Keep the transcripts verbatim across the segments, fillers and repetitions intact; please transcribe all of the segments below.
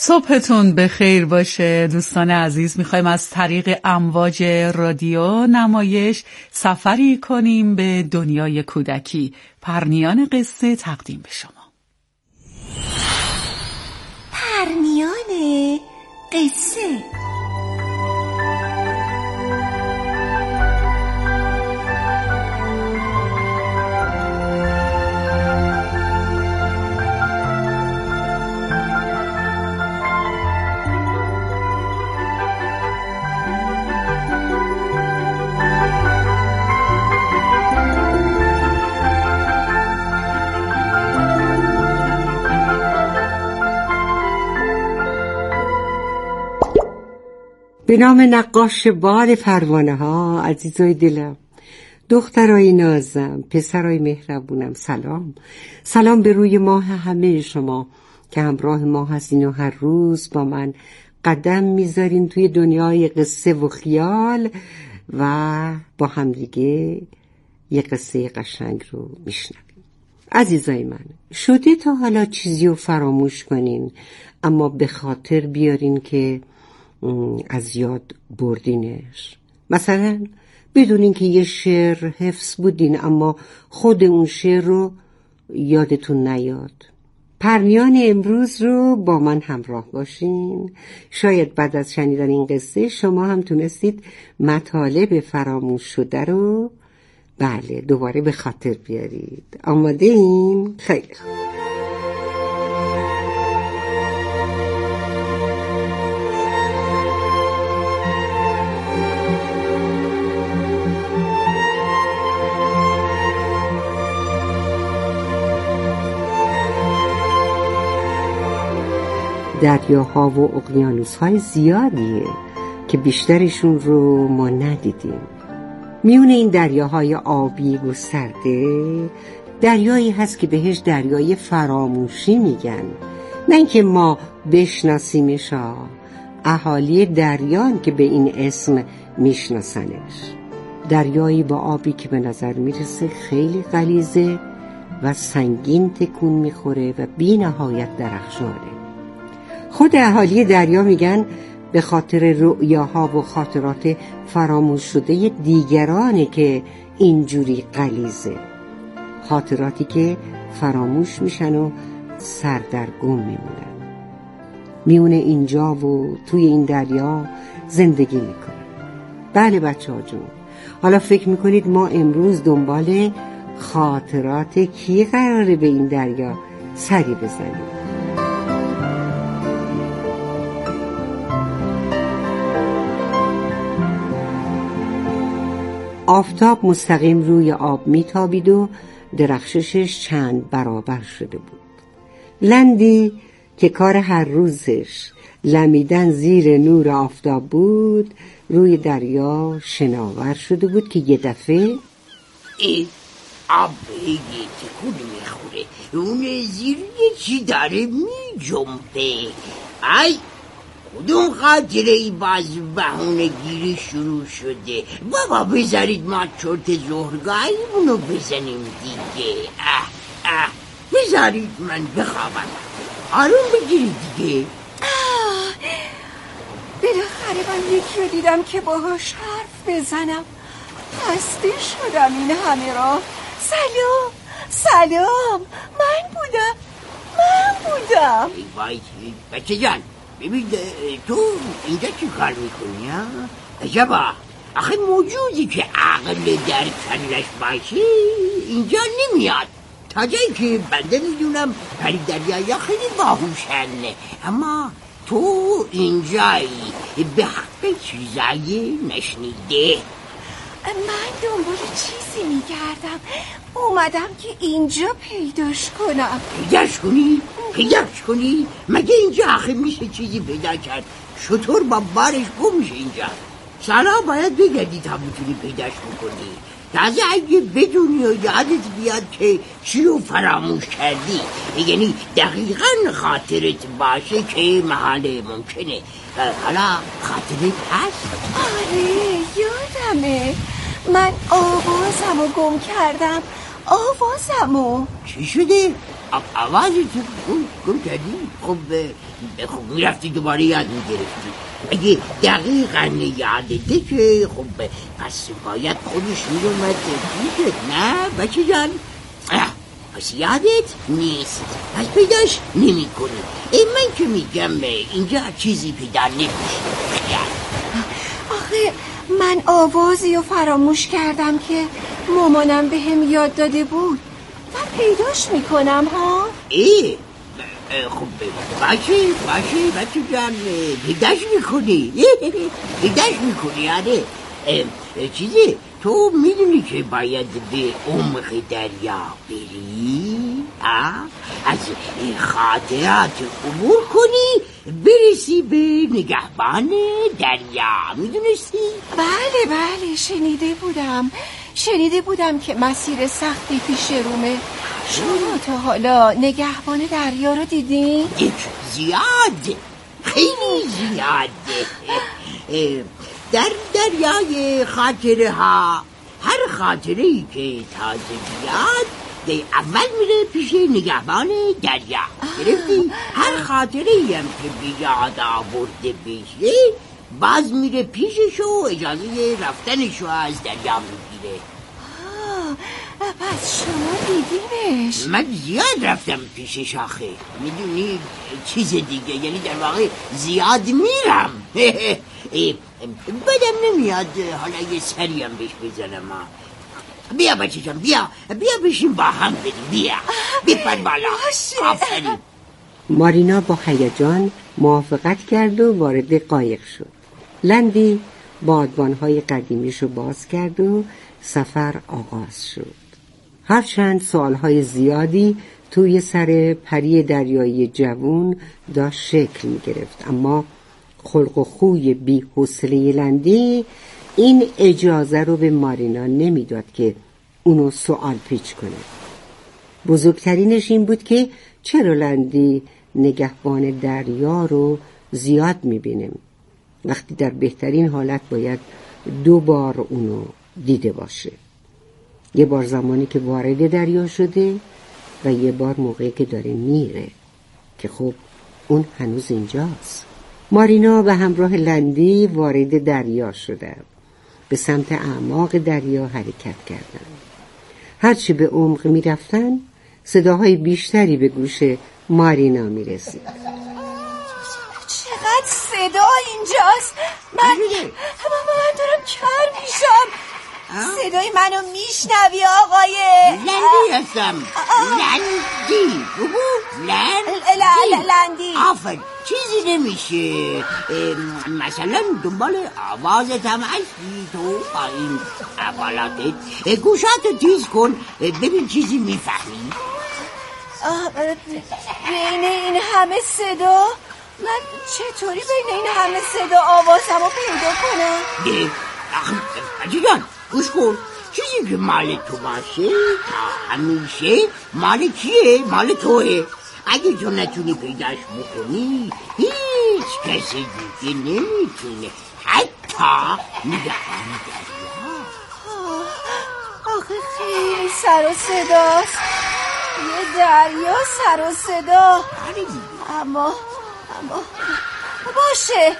صبحتون بخیر باشه دوستان عزیز. میخوایم از طریق امواج رادیو نمایش سفری کنیم به دنیای کودکی. پرنیان قصه تقدیم به شما. پرنیان قصه. به نام نقاش بال پروانه ها، عزیزای دلم، دخترای نازم، پسرای مهربونم، سلام. سلام به روی ماه همه شما که همراه ما هستین و هر روز با من قدم میذارین توی دنیای قصه و خیال و با همدیگه یه قصه قشنگ رو میشنویم. عزیزای من، شده تا حالا چیزی رو فراموش کنین اما به خاطر بیارین که از یاد بردینش؟ مثلا بدونین که یه شعر حفظ بودین اما خود اون شعر رو یادتون نیاد. پرنیان امروز رو با من همراه باشین. شاید بعد از شنیدن این قصه شما هم تونستید مطالب فراموش شده رو بله دوباره به خاطر بیارید. آماده این؟ خیلی خوب. دریاها و اقیانوس‌های زیادیه که بیشترشون رو ما ندیدیم. میون این دریاهای آبی گسترده دریایی هست که بهش دریای فراموشی میگن. نه اینکه ما بشناسیمش، اهالی دریان که به این اسم میشناسنش. دریایی با آبی که به نظر میرسه خیلی غلیظه و سنگین تکون میخوره و بی نهایت درخشانه. خود اهالی دریا میگن به خاطر رؤیاها و خاطرات فراموش شده دیگرانه که اینجوری غلیظه. خاطراتی که فراموش میشن و سردرگم میمونن. میونه اینجا و توی این دریا زندگی میکنن. بله بچه ها جون، حالا فکر میکنید ما امروز دنبال خاطرات کی قراره به این دریا سری بزنیم؟ آفتاب مستقیم روی آب میتابید و درخششش چند برابر شده بود. لندی که کار هر روزش لمیدن زیر نور آفتاب بود روی دریا شناور شده بود که یه دفعه ای آب یه تکونی میخوره، اون زیر یه چی داره میجنبه. ای کدوم خاطره ای باز بهونه گیری شروع شده؟ بابا بذارید ما چرت زهرگاهیمونو بزنیم دیگه. اه اه بذارید من بخوابم، آروم بگیرید دیگه. آه بالاخره من یکی رو دیدم که باهاش حرف بزنم. خسته شدم این همه را. سلام سلام، من بودم من بودم ای وای بچه جان، ببین تو اینجا چی کار میکنی ها؟ عجبا، آخه موجودی که عقل در کلش باشه اینجا نمیاد. تا جایی که بنده میدونم پری دریایا خیلی باهوشن، اما تو اینجایی به حق چیزایی نشنیده. من دنبال چیزی میگردم، اومدم که اینجا پیداش کنم. پیداش کنی؟ پیداش کنی؟ مگه اینجا آخه میشه چیزی پیدا کرد؟ شطور با بارش گم میشه اینجا. سالا باید بگردی تا بتونی پیداش بکنی. تازه اگه بدونی و یادت بیاد که چی رو فراموش کردی، یعنی دقیقا خاطرت باشه که محاله ممکنه. حالا خاطرت هست؟ آره یادمه، من آوازمو گم کردم. آوازمو چی شده؟ عوض تو گم کردی؟ خب خب میرفتی دوباره یاد میگرفتی. اگه دقیقا یادته که خب پس باید خودش میرومد دیگه. نه بچه جان، پس یادت نیست، پس پیداش نمی کنی. من که میگم اینجا چیزی پیدا نمیشه. آخه من آوازی رو فراموش کردم که مامانم به هم یاد داده بود و پیداش میکنم ها. ای خب باشه باشه بچه جان، پیداش میکنی پیداش میکنی. آره چیزی تو میدونی که باید به عمق دریا بری، از خاطرات عبور کنی برسی به نگهبان دریا. میدونستی؟ بله بله شنیده بودم شنیده بودم که مسیر سختی پیش رومه. شما تا حالا نگهبان دریا رو دیدین؟ یک زیاد، خیلی زیاده. در دریای خاطره ها هر خاطره ای که تازه بیاد دی اول میره پیش نگهبان دریا. گرفتی؟ هر خاطره ای هم که بیاد آورده بشه باز میره پیشش و اجازه رفتنشو از دریا میگیره. پس شما دیدیمش؟ من زیاد رفتم پیشش آخه، میدونی چیز دیگه، یعنی در واقع زیاد میرم. بدم نمیاد حالا یه سریم بهش بزنم. بیا بچه جان، بیا بیا بشیم با هم بریم. بیا بپر بالا. آفرین. مارینا با هیجان موافقت کرد و وارد قایق شد. لندی بادبانهای قدیمیشو باز کرد و سفر آغاز شد. هرچند سوالهای زیادی توی سر پری دریایی جوون داشت شکل می گرفت، اما خلق و خوی بی حوصله لندی این اجازه رو به مارینا نمیداد که اونو سوال پیچ کنه. بزرگترینش این بود که چرا لندی نگهبان دریا رو زیاد میبینیم وقتی در بهترین حالت باید دو بار اونو دیده باشه. یه بار زمانی که وارد دریا شده و یه بار موقعی که داره میره که خب اون هنوز اینجاست. مارینا به همراه لندی وارد دریا شده، به سمت اعماق دریا حرکت کردن. هرچی به عمق می رفتن صداهای بیشتری به گوش مارینا می رسید. چقدر صدا اینجاست. من من دارم کر میشم. صدای منو میشنوی آقای لندی هستم. لندی لندی لندی آفر چیزی نمیشه. مثلا دنبال آوازت هم هستی تو با این عبالاتت. گوشاتو تیز کن ببین چیزی میفهمی. بین این همه صدا من چطوری بین این همه صدا آوازمو پیدا کنم؟ بچه جان گوش کن، چیزی که مال تو باشه تا همیشه مال کیه؟ مال توه. اگه تو نتونی پیداش بکنی هیچ کسی دیگه نمیتونه، حتی نگهبان دریا. آخه خیلی سر و صداست، یه دریا سر و صدا. اما اما باشه.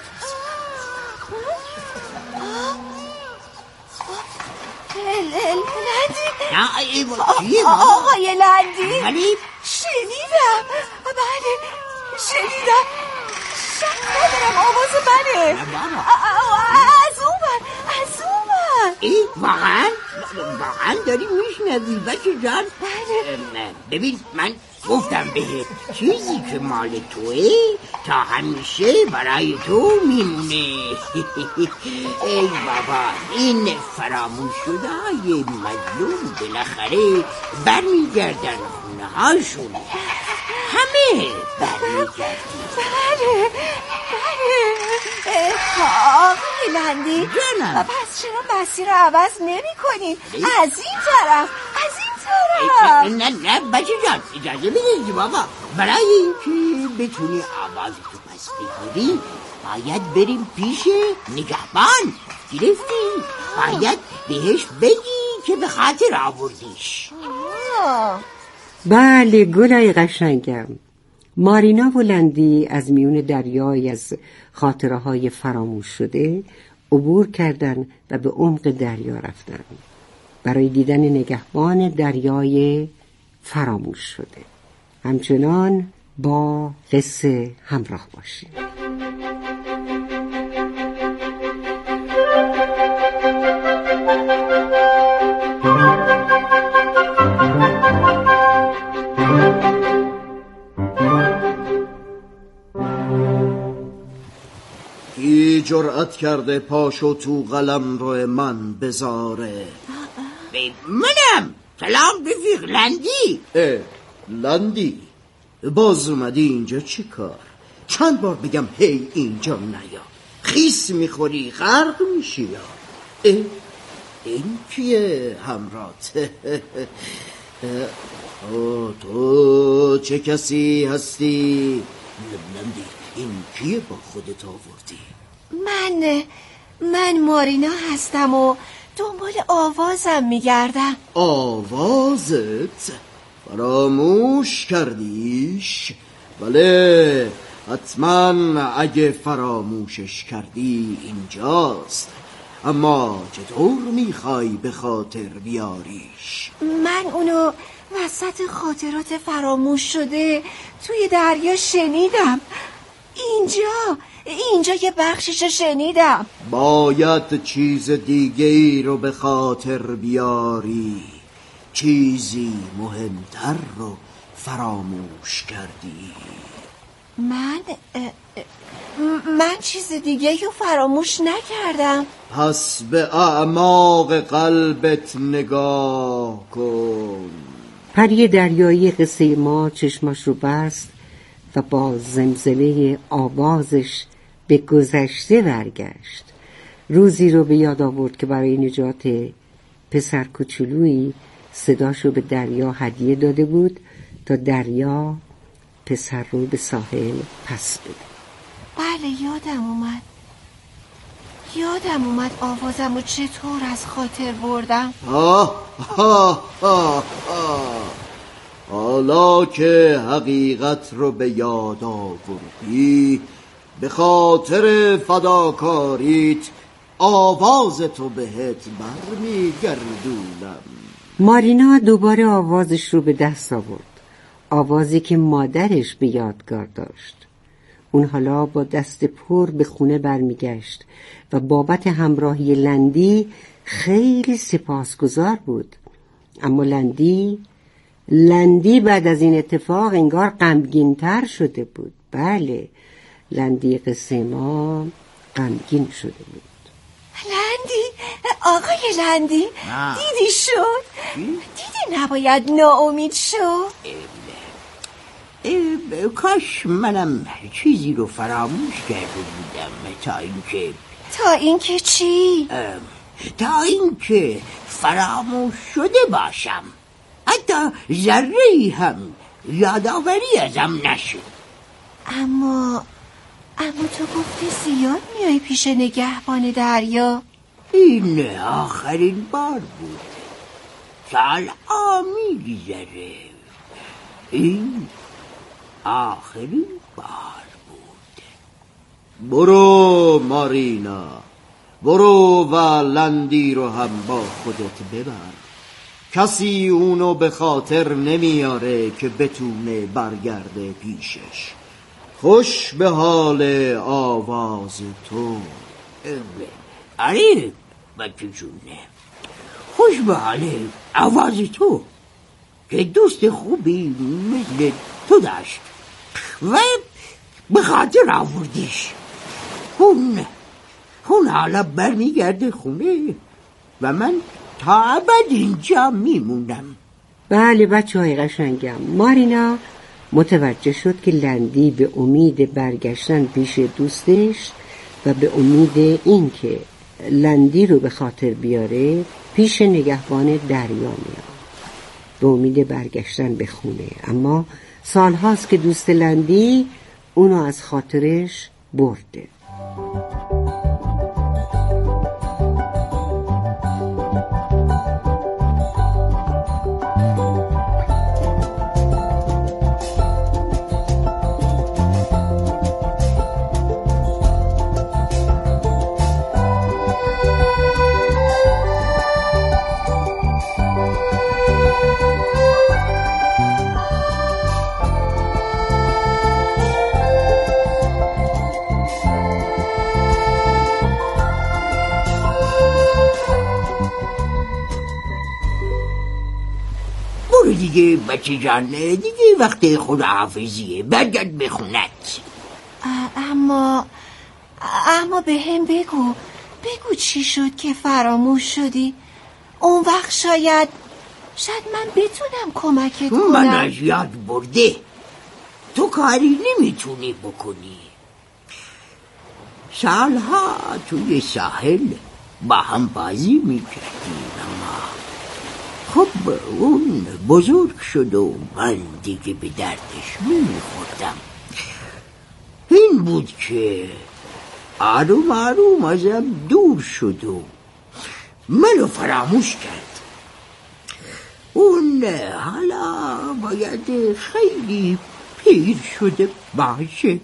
لندی آقای لندی ولی شنیدم. بله شنیدم. شک ندارم آواز منه. از اون من از اون من ای واقعا واقعا داری میشنوی بچه جان؟ بله. ببین من گفتم بهت چیزی که مال توه تا همیشه برای تو میمونه. ای بابا این فراموش شده های مظلوم بالاخره برمیگردن خونه هاشون. همه برمیگردن. بله بله. آقای لندی جانم، پس چرا مسیر رو عوض نمی کنی؟ از این طرف از این طرف. نه نه بچه جان اجازه بدید بابا. برای اینکه بتونی آوازتو پس بگیری باید بریم پیش نگهبان. گرفتی؟ باید بهش بگی که به خاطر آوردیش. بله گلای قشنگم. مارینا و لندی از میون دریای از خاطره های فراموش شده عبور کردن و به عمق دریا رفتن برای دیدن نگهبان دریای فراموش شده. همچنان با قصه همراه باشید. کی جرأت کرده پاشو تو قلمرو من بذاره؟ منم. سلام رفیق لندی. اه لندی باز اومدی اینجا چی کار؟ چند بار بگم هی اینجا نیا، خیس میخوری غرق میشی. یا اه این کیه همرات؟ او تو چه کسی هستی؟ لندی این کیه با خودت آوردی؟ من من مارینا هستم و دنبال آوازم میگردم. آوازت؟ فراموش کردیش؟ بله حتما، اگه فراموشش کردی اینجاست، اما چطور میخوای به خاطر بیاریش؟ من اونو وسط خاطرات فراموش شده توی دریا شنیدم. اینجا اینجا یه بخشش شنیدم. باید چیز دیگه ای رو به خاطر بیاری، چیزی مهمتر رو فراموش کردی. من من چیز دیگه رو فراموش نکردم. پس به اعماق قلبت نگاه کن. پری دریایی قصه ما چشماش رو بست و با زمزمه آوازش به گذشته برگشت. روزی رو به یاد آورد که برای نجات پسر کوچولویی صداشو به دریا هدیه داده بود تا دریا پسر رو به ساحل پس بده. بله یادم اومد یادم اومد آوازم رو چطور از خاطر بردم. آه آه آه آه. حالا که حقیقت رو به یاد آوردی، به خاطر فداکاریت آوازتو بهت برمیگردونم. مارینا دوباره آوازش رو به دست آورد، آوازی که مادرش به یادگار داشت. اون حالا با دست پر به خونه برمیگشت و بابت همراهی لندی خیلی سپاسگزار بود. اما لندی لندی بعد از این اتفاق انگار غمگین‌تر شده بود. بله لندی قصه ما غمگین شده بود. لندی آقای لندی دیدی شد؟ دیدی نباید ناامید شد؟ کاش منم چیزی رو فراموش کرده بودم تا اینکه تا اینکه چی؟ تا اینکه فراموش شده باشم، حتی ذره‌ای هم یادآوری ازم نشد. اما اما تو گفتی زیاد میای پیش نگهبان دریا. این آخرین بار بود. سالها میگذره. این آخرین بار بود. برو مارینا، برو و لندی رو هم با خودت ببر. کسی اونو به خاطر نمیاره که بتونه برگرده پیشش. خوش به حال آواز تو. آره بچه جونه، خوش به حال آواز تو که دوست خوبی مثل تو داشت و به خاطر آوردیش. اون اون حالا برمیگرده خونه و من تا ابد اینجا میمونم. بله بچه های قشنگم، مارینا متوجه شد که لندی به امید برگشتن پیش دوستش و به امید این که لندی رو به خاطر بیاره پیش نگهبان دریا میاد، به امید برگشتن به خونه. اما سالهاست که دوست لندی اونو از خاطرش برده. دیگه بچه جان، دیگه وقت خداحافظیه، برگرد به خونت. اما اما به هم بگو بگو چی شد که فراموش شدی؟ اون وقت شاید شاید من بتونم کمکت کنم. من از یاد برده، تو کاری نمیتونی بکنی. سالها توی ساحل با هم بازی میکردیم، اما خب اون بزرگ شد و من دیگه به دردش نمیخوردم. این بود که آروم آروم ازم دور شد و منو فراموش کرد. اون حالا باید خیلی پیر شده باشه.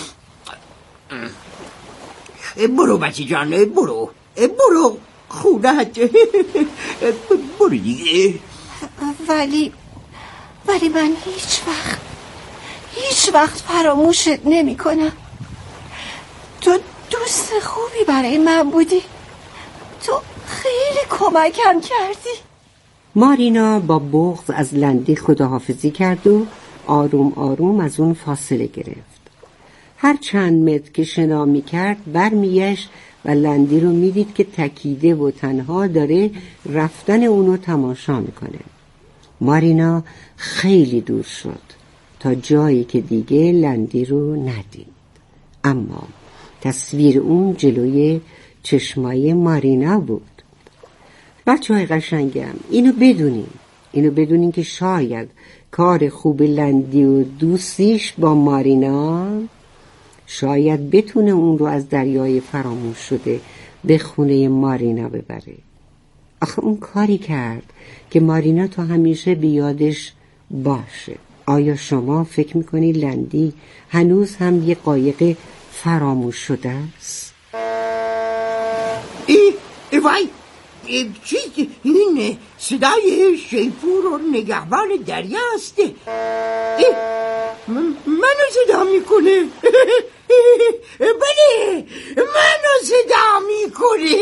برو بچه جان، برو برو خونت، برو دیگه. ولی ولی من هیچ وقت هیچ وقت فراموشت نمی کنم. تو دوست خوبی برای من بودی، تو خیلی کمکم کردی. مارینا با بغض از لندی خداحافظی کرد و آروم آروم از اون فاصله گرفت. هر چند متر که شنا می کرد برمیگشت و لندی رو میدید که تکیده و تنها داره رفتن اونو تماشا میکنه. مارینا خیلی دور شد تا جایی که دیگه لندی رو ندید، اما تصویر اون جلوی چشمای مارینا بود. بچه های قشنگم، اینو بدونین اینو بدونین که شاید کار خوب لندی و دوستیش با مارینا شاید بتونه اون رو از دریای فراموش شده به خونه مارینا ببره. آخه اون کاری کرد که مارینا تا همیشه به یادش باشه. آیا شما فکر میکنی لندی هنوز هم یه قایق فراموش شده است؟ ای ای وای، چی این صدای شیپور و نگهبان دریا است؟ منو صدا میکنه. بله، منو صدا میکنه.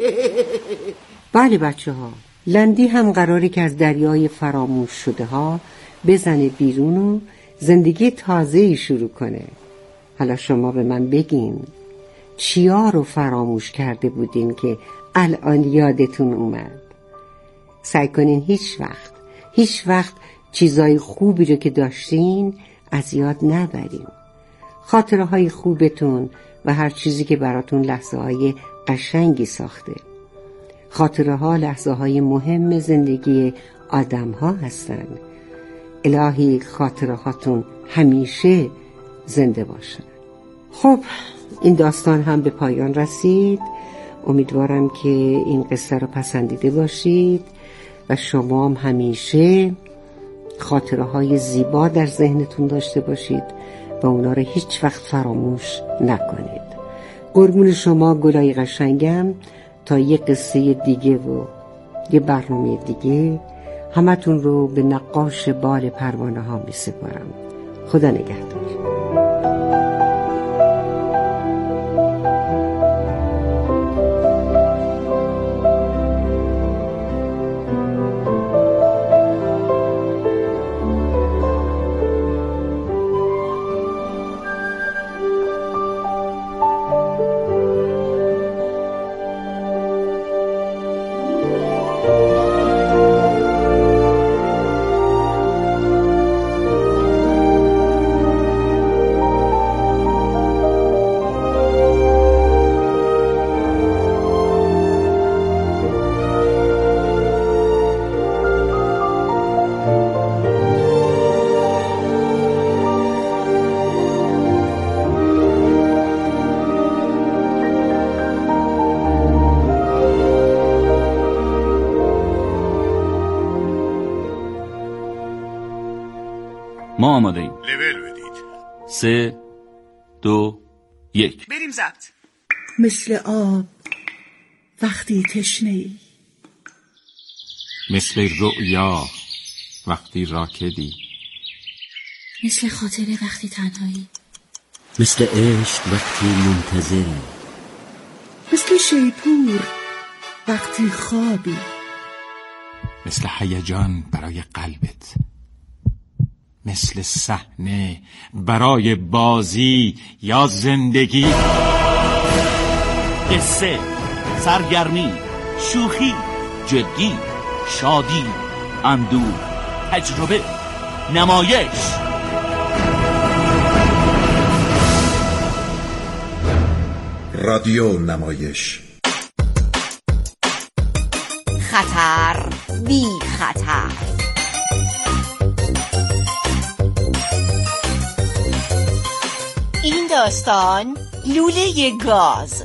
بله بچه ها، لندی هم قراره که از دریای فراموش شده ها بزنه بیرون و زندگی تازه‌ای شروع کنه. حالا شما به من بگین چیا رو فراموش کرده بودین که الان یادتون اومد؟ سعی کنین هیچ وقت هیچ وقت چیزای خوبی رو که داشتین از یاد نبرین. خاطره های خوبتون و هر چیزی که براتون لحظه های قشنگی ساخته. خاطره ها لحظه های مهم زندگی آدم ها هستن. الهی خاطره هاتون همیشه زنده باشن. خب این داستان هم به پایان رسید. امیدوارم که این قصه رو پسندیده باشید و شما هم همیشه خاطره های زیبا در ذهنتون داشته باشید و اونا رو هیچ وقت فراموش نکنید. قربون شما گلای قشنگم. تا یه قصه دیگه و یه برنامه دیگه همتون رو به نقاش بال پروانه ها می سپارم. خدا نگهدار. ما آماده ایم. لول بدید. سه دو یک بریم ضبط. مثل آب وقتی تشنه‌ای، مثل رؤیا وقتی راکدی، مثل خاطره وقتی تنهایی، مثل عشق وقتی منتظری، مثل شیپور وقتی خوابی، مثل هیجان برای قلبت مثل صحنه برای بازی یا زندگی. قصه، سرگرمی، شوخی، جدی، شادی، اندوه، تجربه، نمایش. رادیو نمایش. خطر بی خطر. این داستان لوله گاز.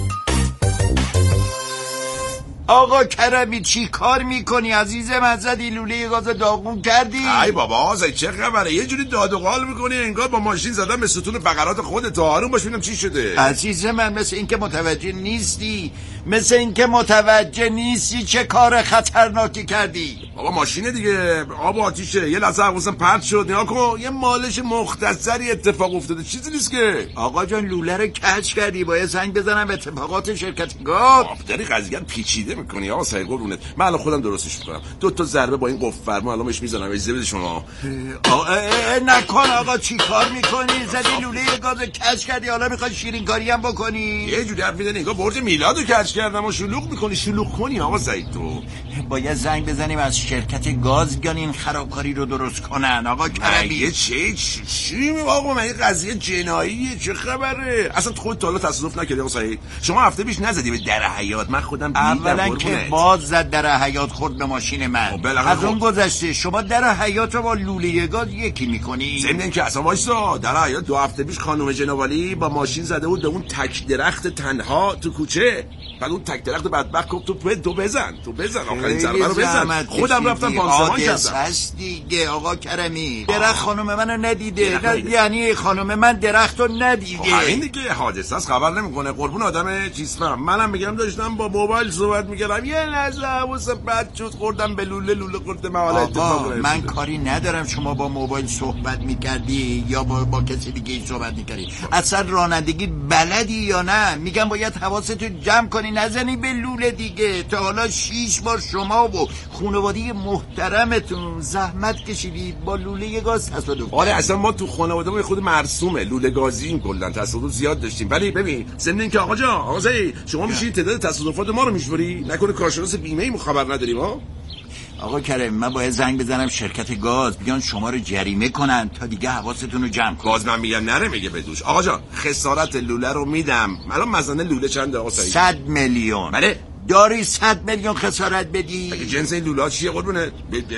آقا کرمی چی کار میکنی عزیزم؟ ازدی لوله گاز داغون کردی؟ ای بابا آزای چه خبره؟ یه جوری داد و قال میکنی انگار با ماشین زدن به ستون فقرات خودت. آروم باش ببینم چی شده. عزیزم من مثل اینکه متوجه نیستی، مثل اینکه متوجه نیستی چه کار خطرناکی کردی. بابا ماشینه دیگه، آب و آتیشه. یه لحظه حواسم پرت شد، نگاه کن یه مالش مختصری اتفاق افتاده، چیزی نیست که. آقا جان لوله رو کج کردی، باید زنگ بزنم به اتفاقات شرکت گاز. داری قضیه پیچیده میکنی آقا سعید قربونت. من الان خودم درستش میکنم. دو تا ضربه با این قفل فرما الان بهش میزنم. اجازه بده شما. آقا نکن آقا، چی کار میکنی؟ زدی لوله گاز کج کردی، حالا میخوای شیرین کاری هم بکنی؟ یه جوری حرف میزنی انگار برج میلادو کج کردم و شلوغ میکنی. شلوغ کنی آقا سعید تو. باید زنگ بزنیم از شرکت گاز بیان این خرابکاری رو درست کنن. آقا کرمی چه چی چی می آقا من این قضیه جناییه، چه خبره؟ اصلا خودت تا حالا تصادف نکردی آقا سعید؟ شما هفته پیش نزدی به در حیاط؟ من خودم دیدم. اولا که باز زد در حیاط خورد به ماشین من. از اون گذشته شما در حیاط رو با لوله گاز یکی میکنی؟ ضمن اینکه اصلا وایسا، در حیاط دو هفته پیش خانم جنابالی با ماشین زده بود به اون تک درخت تنها تو کوچه. بعد اون تک درخت بدبخت گفت تو تو بزن تو بزن آخرین ضربه رو بزن. خودم رفتم پانسمان کردم. هست دیگه آقا کرمی. درخت خانم منو ندیده، یعنی خانم من درخت رو ندیده. این دیگه حادثه است، خبر نمیکنه. قربون آدم چیز فهم. منم میگم داشتم با موبایل صحبت میکردم، یه لحظه حواس بد شد خوردم به لوله، لوله خورد من. حالا اتفاق من کاری ندارم شما با موبایل صحبت میکردی یا با با کسی دیگه صحبت میکردی. اصلا رانندگی بلدی یا نه؟ میگم باید حواستو جمع کنی، نزنی به لوله دیگه. تا حالا شیش بار شما و خانواده محترمتون زحمت کشیدید با لوله گاز تصادف. آره اصلا ما تو خانواده‌مون خود مرسومه لوله گازیم، کلا تصادف زیاد داشتیم. ولی ببین ضمن اینکه آقا جان آقا زی شما میشین تعداد تصادفات ما رو میشوری، نکنه کارشناس بیمه ای خبر نداریم ها؟ آقا کریم من باید زنگ بزنم شرکت گاز بیان شما رو جریمه کنن تا دیگه حواستون رو جمع کن. باز من میگم نره میگه بدوش. آقا جان خسارت لوله رو میدم. الان مزنه لوله چنده آقا سعید؟ صد میلیون. بله داری صد میلیون خسارت بدی؟ اگه جنس این لوله چیه قربونه؟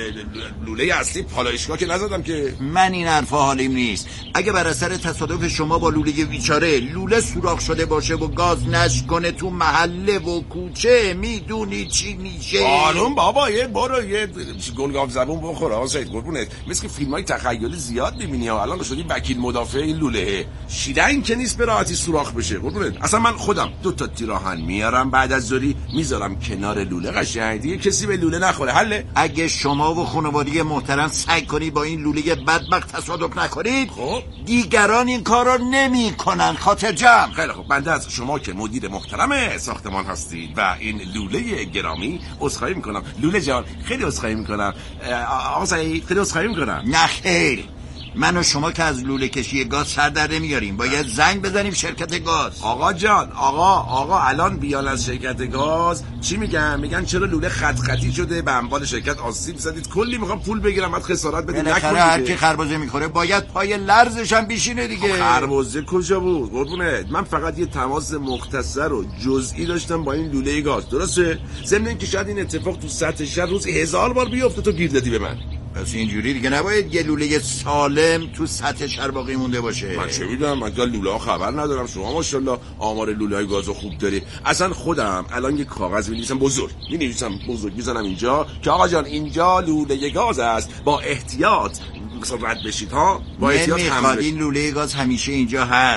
لوله اصلی پالایشگاه که نزدم که. من این حرفا حالیم نیست. اگه بر اثر تصادف شما با لوله بیچاره لوله سوراخ شده باشه و گاز نش کنه تو محله و کوچه، میدونی چی میشه؟ آروم بابا یه برو یه گلگاف زبون بخور آقا سعید قربونه. مثل که فیلمای تخیلی زیاد میبینی ها. الان شدی وکیل مدافع این لوله. شیرین که نیست به راحتی سوراخ بشه قربونه. اصلا من خودم دو تا تیراهن میارم بعد از ظهری میذارم کنار لوله، قشنگ دیگه کسی به لوله نخوره. حله. اگه شما و خانواده محترم سعی کنی با این لوله بدبخت تصادف نکنید، خب دیگران این کارو نمیکنن. خاطر جمع. خیلی خب بنده از شما که مدیر محترم ساختمان هستید و این لوله گرامی عذرخواهی میکنم. لوله جان خیلی عذرخواهی میکنم. آقا سعید خیلی عذرخواهی میکنم. نه خیر، من و شما که از لوله کشی گاز سر در نمیاریم. باید زنگ بزنیم شرکت گاز. آقا جان آقا آقا الان بیان از شرکت گاز چی میگن؟ میگن چرا لوله خط خطی شده، به اموال شرکت آسیب زدید، کلی میخوام پول بگیرم بعد خسارت بدید. بالاخره هر کی خربزه میخوره باید پای لرزش هم بشینه دیگه. خربزه کجا بود قربونه؟ من فقط یه تماس مختصر و جزئی داشتم با این لوله گاز، درسته؟ ضمن اینکه شاید این اتفاق تو سطح شهر روز هزار بار بیفته تو گیر دادی به من. پس اینجوری دیگه نباید یه لوله سالم تو سطح شهر باقی مونده باشه. من چه میدونم، من که لوله ها خبر ندارم. شما ماشاءالله آمار لوله های گازو خوب داری. اصلا خودم الان یه کاغذ می‌نویسم بزرگ، می‌نویسم بزرگ می‌زنم اینجا که آقا جان اینجا لوله گاز است، با احتیاط مثلا رد بشید ها، با احتیاط حمل. این لوله گاز همیشه اینجا هست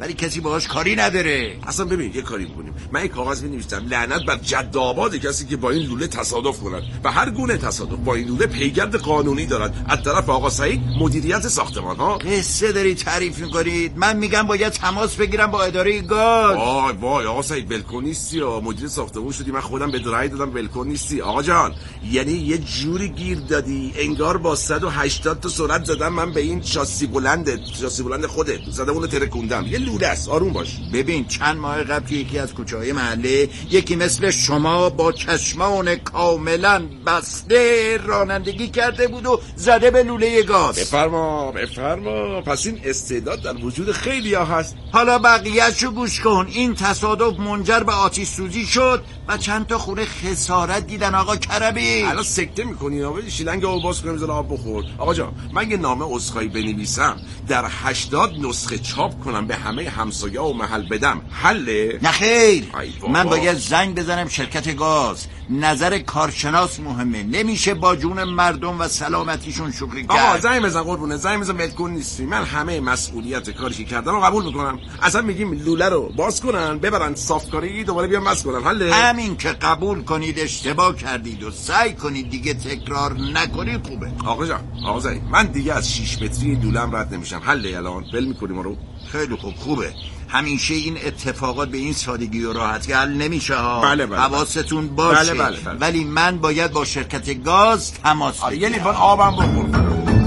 ولی کسی باهاش کاری نداره. اصلا ببین یه کاری میکنیم، من یک کاغذ می‌نویسم لعنت بر جد آباد کسی که با این لوله تصادف کند و هر گونه تصادف با این لوله پیگرد قانونی دارد از طرف آقا سعید مدیریت ساختمان ها. قصه داری تعریف میکنید، من میگم باید تماس بگیرم با اداره گاز. وای وای آقا سعید بلکن نیستی یا مدیر ساختمان شدی، من خودم به درای دادم بلکن نیستی. آقا جان یعنی یه جوری گیر دادی انگار با صد و هشتاد تا سرعت زدم من به این شاسی بلند شاسی بلند خودت زدم اونو ترکوندم. یه لوله است، آروم باش. ببین چند ماه قبل که یکی از کوچه‌های محله یکی مثل شما با چشمان کاملا بسته رانندگی کرده بود و زده به لوله گاز. بفرما بفرما، پس این استعداد در وجود خیلی ها هست. حالا بقیه‌شو گوش کن. این تصادف منجر به آتش سوزی شد و چند تا خونه خسارت دیدن آقا کربی. الان سکته می‌کنی آقا شیلنگ آب باز کنیم بذار آب بخور. آقا جان من یه نامه عذرخواهی بنویسم در هشتاد نسخه چاپ کنم به همه همسایه‌ها و محل بدم حله؟ نه خیر، من باید زنگ بزنم شرکت گاز. نظر کارشناس مهمه، نمیشه با جون مردم و سلامتیشون شوخی کرد. آقا زنگ بزن قربونه، زنگ بزن بلکن نیستی. من همه مسئولیت کاری که کردم رو قبول میکنم. اصلا میگیم لوله رو باز کنن ببرن صافکاری دوباره بیان مس کنن حله. همین که قبول کنید اشتباه کردید و سعی کنید دیگه تکرار نکنید خوبه. آقا جان آقا زنگ من دیگه از شش متری لوله‌ام رد نمیشم حله. الان ول میکنیم ما رو. خیلی خوب خوبه. همیشه این اتفاقات به این سادگی و راحتی حل نمیشه ها. بله بله حواستون باشه. بله بله بله. ولی من باید با شرکت گاز تماس بگیرم. یه لیوان آبم بخور.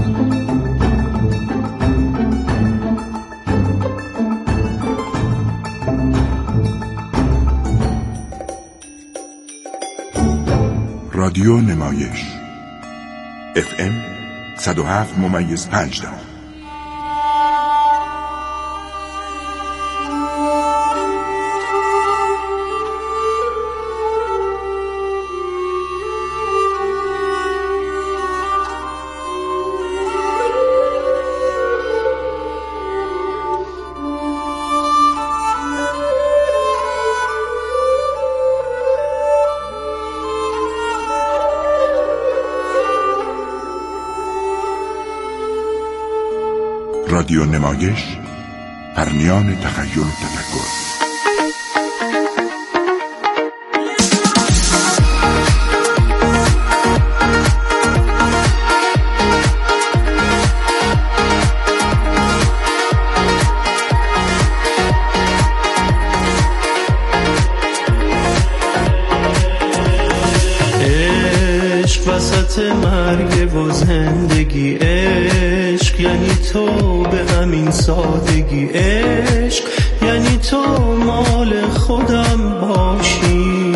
رادیو نمایش اف ام صد و هفت ممیز پنج دهم. رادیو نمایش پرنیان تخیل و تفکر. عشق وسط مرگ و زندگی، عشق یعنی تو به همین سادگی، عشق یعنی تو مال خودم باشی،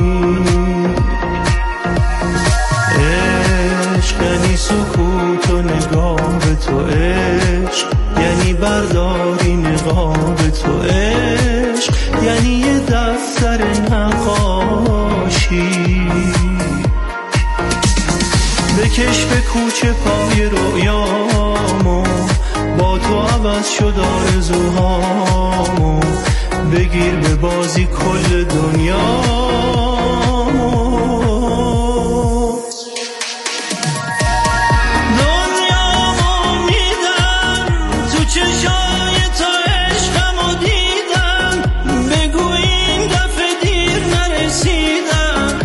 عشق یعنی سکوت و نگاه به تو، عشق یعنی برداری نقاب تو، عشق یعنی یه دفتر نقاشی. بکش به کوچه پای رویامو، با تو عوض شد آرزوهامو، بگیر به بازی کل دنیا.